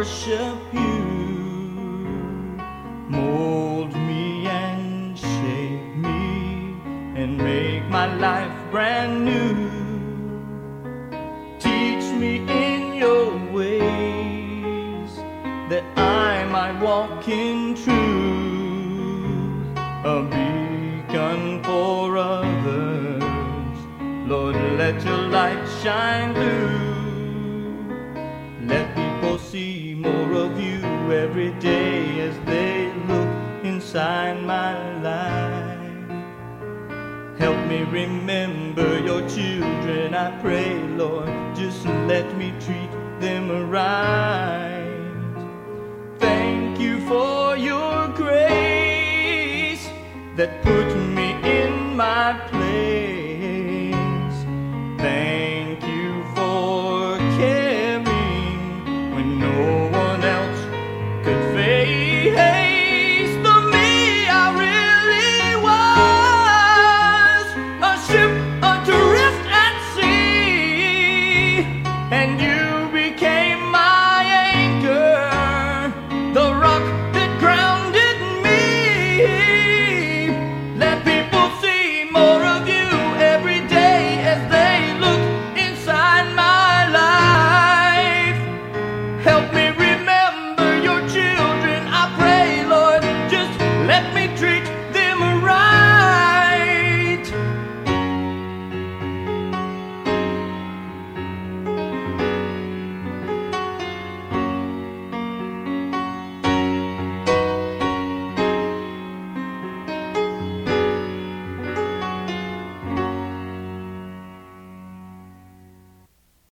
worship you. Mold me and shape me and make my life brand new. Teach me in your ways that I might walk in truth, a beacon for others. Lord, let your light shine through. Let people see more of you every day as they look inside my life. Help me remember your children, I pray, Lord. Just let me treat them right. Thank you for your grace that put me in my place.